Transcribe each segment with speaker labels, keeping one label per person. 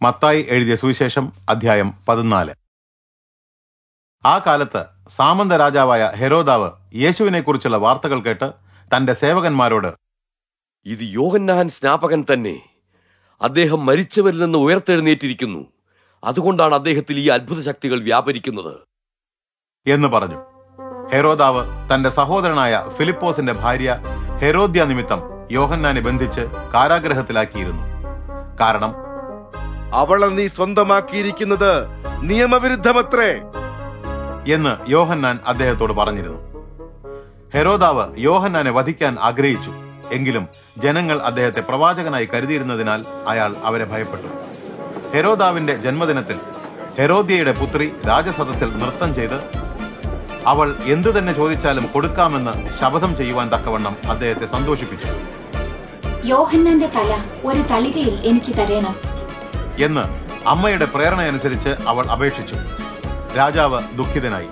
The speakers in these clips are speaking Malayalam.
Speaker 1: മത്തായി എഴുതിയ സുവിശേഷം അധ്യായം 14. ആ കാലത്ത് സാമന്ത രാജാവായ ഹെരോദാവ് യേശുവിനെക്കുറിച്ചുള്ള വാർത്തകൾ കേട്ട് തന്റെ സേവകന്മാരോട്,
Speaker 2: ഇത് യോഹന്നാൻ സ്നാപകൻ തന്നെ. അദ്ദേഹം മരിച്ചവരിൽ നിന്ന് ഉയർത്തെഴുന്നേറ്റിരിക്കുന്നു. അതുകൊണ്ടാണ് അദ്ദേഹത്തിൽ ഈ അത്ഭുത ശക്തികൾ വ്യാപരിക്കുന്നത്
Speaker 1: എന്ന് പറഞ്ഞു. ഹെരോദാവ് തന്റെ സഹോദരനായ ഫിലിപ്പോസിന്റെ ഭാര്യ ഹെരോദ്യ നിമിത്തം യോഹന്നാനെ ബന്ധിച്ച് കാരാഗ്രഹത്തിലാക്കിയിരുന്നു. കാരണം,
Speaker 3: അവളെ നീ സ്വന്തമാക്കിയിരിക്കുന്നത് നിയമവിരുദ്ധമത്രേ
Speaker 1: എന്ന് യോഹന്നാൻ അദ്ദേഹത്തോട് പറഞ്ഞിരുന്നു. ഹെരോദാവ് യോഹന്നാനെ വധിക്കാൻ ആഗ്രഹിച്ചു. എങ്കിലും ജനങ്ങൾ അദ്ദേഹത്തെ പ്രവാചകനായി കരുതിയിരുന്നതിനാൽ അയാൾ അവരെ ഭയപ്പെട്ടു. ഹെരോദാവിന്റെ ജന്മദിനത്തിൽ ഹെരോദ്യയുടെ പുത്രി രാജസദസ്സിൽ നൃത്തം ചെയ്ത് അവൾ എന്തു തന്നെ ചോദിച്ചാലും കൊടുക്കാമെന്ന് ശപഥം ചെയ്യുവാൻ തക്കവണ്ണം അദ്ദേഹത്തെ സന്തോഷിപ്പിച്ചു.
Speaker 4: യോഹന്നാന്റെ തല ഒരു തളികയിൽ എനിക്ക് തരണം
Speaker 1: എന്ന് അമ്മയുടെ പ്രേരണയനുസരിച്ച് അവൾ അപേക്ഷിച്ചു. രാജാവ് ദുഃഖിതനായി.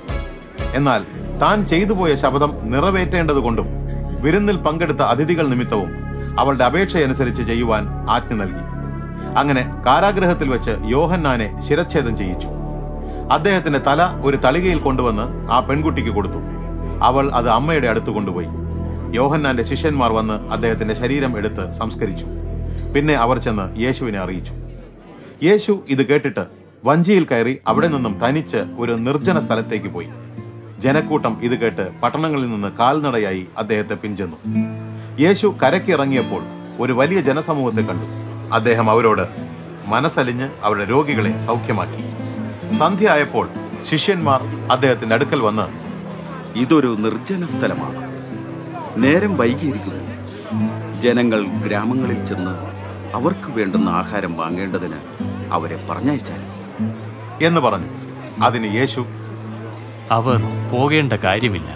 Speaker 1: എന്നാൽ താൻ ചെയ്തുപോയ ശപഥം നിറവേറ്റേണ്ടതുകൊണ്ടും വിരുന്നിൽ പങ്കെടുത്ത അതിഥികൾ നിമിത്തവും അവളുടെ അപേക്ഷയനുസരിച്ച് ചെയ്യുവാൻ ആജ്ഞ നൽകി. അങ്ങനെ കാരാഗ്രഹത്തിൽ വെച്ച് യോഹന്നാനെ ശിരച്ഛേദം ചെയ്യിച്ചു. അദ്ദേഹത്തിന്റെ തല ഒരു തളികയിൽ കൊണ്ടുവന്ന് ആ പെൺകുട്ടിക്ക് കൊടുത്തു. അവൾ അത് അമ്മയുടെ അടുത്ത് കൊണ്ടുപോയി. യോഹന്നാന്റെ ശിഷ്യന്മാർ വന്ന് അദ്ദേഹത്തിന്റെ ശരീരം എടുത്ത് സംസ്കരിച്ചു. പിന്നെ അവർ ചെന്ന് യേശുവിനെ അറിയിച്ചു. യേശു ഇത് കേട്ടിട്ട് വഞ്ചിയിൽ കയറി അവിടെ നിന്നും തനിച്ച് ഒരു നിർജ്ജന സ്ഥലത്തേക്ക് പോയി. ജനക്കൂട്ടം ഇത് കേട്ട് പട്ടണങ്ങളിൽ നിന്ന് കാൽനടയായി അദ്ദേഹത്തെ പിൻചെന്നു. യേശു കരയ്ക്ക് ഇറങ്ങിയപ്പോൾ ഒരു വലിയ ജനസമൂഹത്തെ കണ്ടു. അദ്ദേഹം അവരോട് മനസ്സലിഞ്ഞ് അവരുടെ രോഗികളെ സൗഖ്യമാക്കി. സന്ധ്യ ആയപ്പോൾ ശിഷ്യന്മാർ അദ്ദേഹത്തിന്റെ അടുക്കൽ വന്ന്,
Speaker 5: ഇതൊരു നിർജ്ജന സ്ഥലമാണ്, നേരം വൈകിയിരിക്കുന്നു. ജനങ്ങൾ ഗ്രാമങ്ങളിൽ ചെന്ന് അവർക്ക് വേണ്ടുന്ന ആഹാരം വാങ്ങേണ്ടതിന് അവരെ പറഞ്ഞയച്ചാൽ
Speaker 1: എന്ന് പറഞ്ഞു. അതിന് യേശു,
Speaker 6: അവർ പോകേണ്ട കാര്യമില്ല,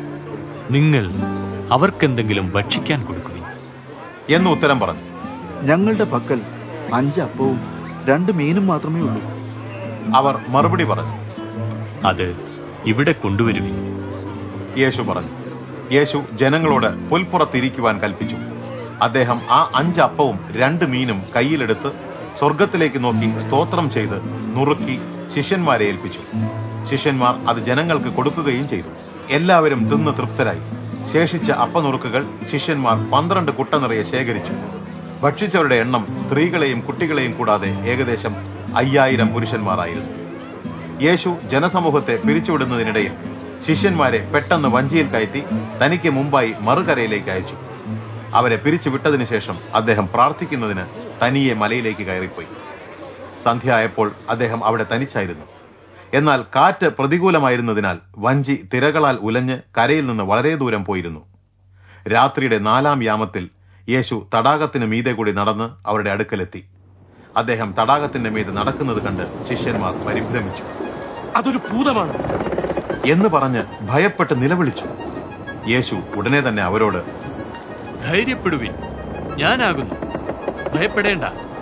Speaker 6: നിങ്ങൾ അവർക്കെന്തെങ്കിലും ഭക്ഷിക്കാൻ കൊടുക്കുവിൻ
Speaker 1: എന്ന് ഉത്തരം പറഞ്ഞു.
Speaker 7: ഞങ്ങളുടെ പക്കൽ 5 അപ്പവും 2 മീനും മാത്രമേ ഉള്ളൂ.
Speaker 1: അവർ മറുപടി പറഞ്ഞു,
Speaker 6: അത് ഇവിടെ കൊണ്ടുവരുവിൻ.
Speaker 1: യേശു പറഞ്ഞു. യേശു ജനങ്ങളോട് പുൽപ്പുറത്തിരിക്കുവാൻ കൽപ്പിച്ചു. അദ്ദേഹം ആ 5 അപ്പവും 2 മീനും കയ്യിലെടുത്ത് സ്വർഗത്തിലേക്ക് നോക്കി സ്തോത്രം ചെയ്ത് നുറുക്കി ശിഷ്യന്മാരെ ഏൽപ്പിച്ചു. ശിഷ്യന്മാർ അത് ജനങ്ങൾക്ക് കൊടുക്കുകയും ചെയ്തു. എല്ലാവരും തിന്ന് തൃപ്തരായി. ശേഷിച്ച അപ്പനുറുക്കുകൾ ശിഷ്യന്മാർ 12 കുട്ട നിറയെ ശേഖരിച്ചു. ഭക്ഷിച്ചവരുടെ എണ്ണം സ്ത്രീകളെയും കുട്ടികളെയും കൂടാതെ ഏകദേശം 5000 പുരുഷന്മാരായിരുന്നു. യേശു ജനസമൂഹത്തെ പിരിച്ചുവിടുന്നതിനിടയിൽ ശിഷ്യന്മാരെ പെട്ടെന്ന് വഞ്ചിയിൽ കയറ്റി തനിക്ക് മുമ്പായി മറുകരയിലേക്ക് അയച്ചു. അവരെ പിരിച്ചുവിട്ടതിനു ശേഷം അദ്ദേഹം പ്രാർത്ഥിക്കുന്നതിന് തനിയെ മലയിലേക്ക് കയറിപ്പോയി. സന്ധ്യ ആയപ്പോൾ അദ്ദേഹം അവിടെ തനിച്ചായിരുന്നു. എന്നാൽ കാറ്റ് പ്രതികൂലമായിരുന്നതിനാൽ വഞ്ചി തിരകളാൽ ഉലഞ്ഞ് കരയിൽ നിന്ന് വളരെ ദൂരം പോയിരുന്നു. രാത്രിയുടെ 4-ാം യാമത്തിൽ യേശു തടാകത്തിന് മീതെ കൂടി നടന്ന് അവരുടെ അടുക്കലെത്തി. അദ്ദേഹം തടാകത്തിന്റെ മീതെ നടക്കുന്നത് കണ്ട് ശിഷ്യന്മാർ പരിഭ്രമിച്ചു.
Speaker 2: അതൊരു ഭൂതമാണ്
Speaker 1: എന്ന് പറഞ്ഞ് ഭയപ്പെട്ട് നിലവിളിച്ചു. യേശു ഉടനെ തന്നെ അവരോട്,
Speaker 6: ധൈര്യപ്പെടുവിൻ, ഞാനാകുന്നു, ഭയപ്പെടേണ്ട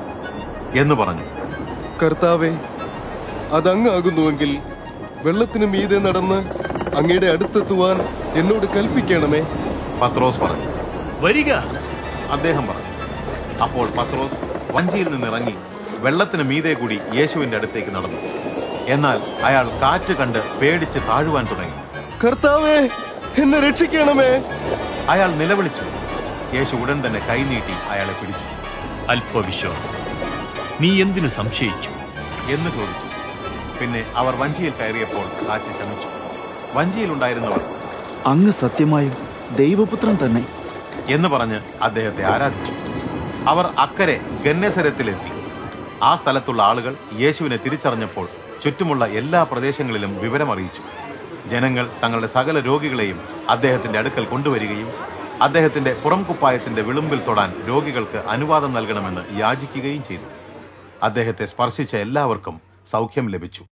Speaker 1: എന്ന് പറഞ്ഞു.
Speaker 8: കർത്താവേ, അതങ്ങാകുന്നുവെങ്കിൽ വെള്ളത്തിന് മീതെ നടന്ന് അങ്ങയുടെ അടുത്തെത്തുവാൻ എന്നോട് കൽപ്പിക്കണമേ.
Speaker 1: പത്രോസ് പറഞ്ഞു.
Speaker 6: വരിക,
Speaker 1: അദ്ദേഹം പറഞ്ഞു. അപ്പോൾ പത്രോസ് വഞ്ചിയിൽ നിന്നിറങ്ങി വെള്ളത്തിന് മീതെ കൂടി യേശുവിന്റെ അടുത്തേക്ക് നടന്നു. എന്നാൽ അയാൾ കാറ്റ് കണ്ട് പേടിച്ച് താഴുവാൻ തുടങ്ങി.
Speaker 8: കർത്താവേ, എന്നെ രക്ഷിക്കണമേ.
Speaker 1: അയാൾ നിലവിളിച്ചു. യേശു ഉടൻ തന്നെ കൈനീട്ടി അയാളെ പിടിച്ചു.
Speaker 6: അല്പവിശ്വാസം, നീ എന്തിനു സംശയിച്ചു
Speaker 1: എന്ന് ചോദിച്ചു. പിന്നെ അവർ വഞ്ചിയിൽ കയറിയപ്പോൾ കാറ്റ് ശമിച്ചു. വഞ്ചിയിലുണ്ടായിരുന്നവർ,
Speaker 7: അങ്ങ് സത്യമായും ദൈവപുത്രൻ തന്നെ
Speaker 1: എന്ന് പറഞ്ഞ് അദ്ദേഹത്തെ ആരാധിച്ചു. അവർ അക്കരെ ഗന്നേസരത്തിലെത്തി. ആ സ്ഥലത്തുള്ള ആളുകൾ യേശുവിനെ തിരിച്ചറിഞ്ഞപ്പോൾ ചുറ്റുമുള്ള എല്ലാ പ്രദേശങ്ങളിലും വിവരമറിയിച്ചു. ജനങ്ങൾ തങ്ങളുടെ സകല രോഗികളെയും അദ്ദേഹത്തിന്റെ അടുക്കൽ കൊണ്ടുവരികയും അദ്ദേഹത്തിന്റെ പുറംകുപ്പായത്തിന്റെ വിളുമ്പിൽ തൊടാൻ രോഗികൾക്ക് അനുവാദം നൽകണമെന്ന് യാചിക്കുകയും ചെയ്തു. അദ്ദേഹത്തെ സ്പർശിച്ച എല്ലാവർക്കും സൗഖ്യം ലഭിച്ചു.